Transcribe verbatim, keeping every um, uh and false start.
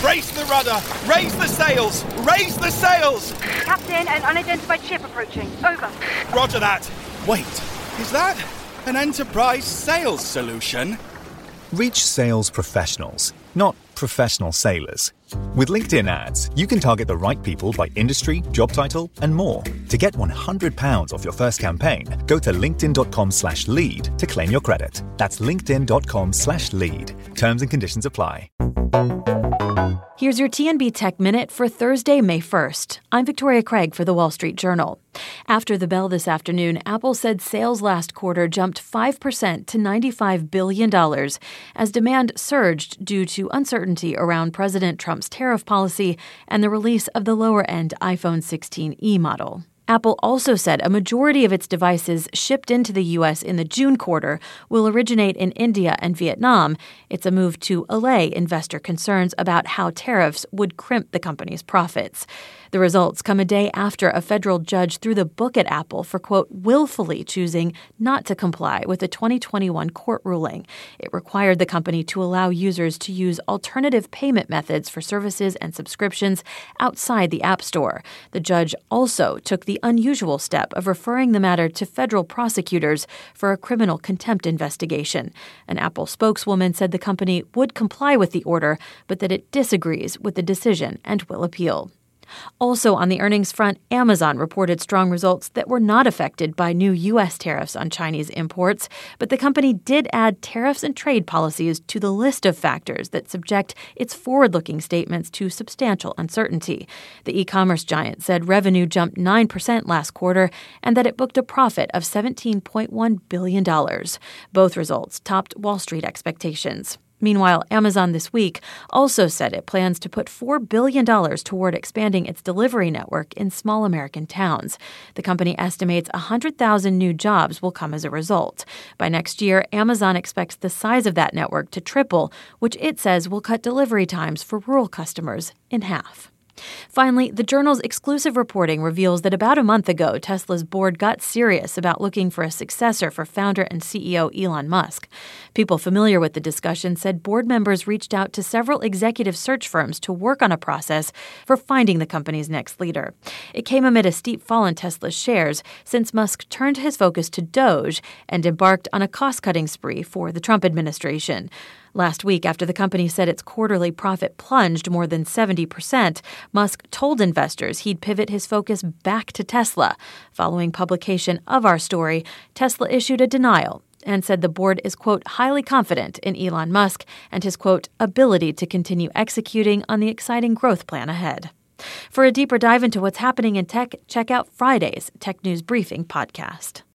Brace the rudder! Raise the sails! Raise the sails! Captain, an unidentified ship approaching. Over. Roger that. Wait, is that an enterprise sales solution? Reach sales professionals, not professional sailors. With LinkedIn ads, you can target the right people by industry, job title, and more. To get one hundred pounds off your first campaign, go to linkedin.com slash lead to claim your credit. That's linkedin.com slash lead. Terms and conditions apply. Here's your T N B Tech Minute for Thursday, May first. I'm Victoria Craig for The Wall Street Journal. After the bell this afternoon, Apple said sales last quarter jumped five percent to ninety-five billion dollars as demand surged due to uncertainty around President Trump's tariff policy and the release of the lower-end iPhone sixteen e model. Apple also said a majority of its devices shipped into the U S in the June quarter will originate in India and Vietnam. It's a move to allay investor concerns about how tariffs would crimp the company's profits. The results come a day after a federal judge threw the book at Apple for, quote, willfully choosing not to comply with a twenty twenty-one court ruling. It required the company to allow users to use alternative payment methods for services and subscriptions outside the App Store. The judge also took the unusual step of referring the matter to federal prosecutors for a criminal contempt investigation. An Apple spokeswoman said the company would comply with the order, but that it disagrees with the decision and will appeal. Also on the earnings front, Amazon reported strong results that were not affected by new U S tariffs on Chinese imports, but the company did add tariffs and trade policies to the list of factors that subject its forward-looking statements to substantial uncertainty. The e-commerce giant said revenue jumped nine percent last quarter and that it booked a profit of seventeen point one billion dollars. Both results topped Wall Street expectations. Meanwhile, Amazon this week also said it plans to put four billion dollars toward expanding its delivery network in small American towns. The company estimates one hundred thousand new jobs will come as a result. By next year, Amazon expects the size of that network to triple, which it says will cut delivery times for rural customers in half. Finally, the Journal's exclusive reporting reveals that about a month ago, Tesla's board got serious about looking for a successor for founder and C E O Elon Musk. People familiar with the discussion said board members reached out to several executive search firms to work on a process for finding the company's next leader. It came amid a steep fall in Tesla's shares since Musk turned his focus to Doge and embarked on a cost-cutting spree for the Trump administration. Last week, after the company said its quarterly profit plunged more than seventy percent, Musk told investors he'd pivot his focus back to Tesla. Following publication of our story, Tesla issued a denial and said the board is, quote, highly confident in Elon Musk and his, quote, ability to continue executing on the exciting growth plan ahead. For a deeper dive into what's happening in tech, check out Friday's Tech News Briefing podcast.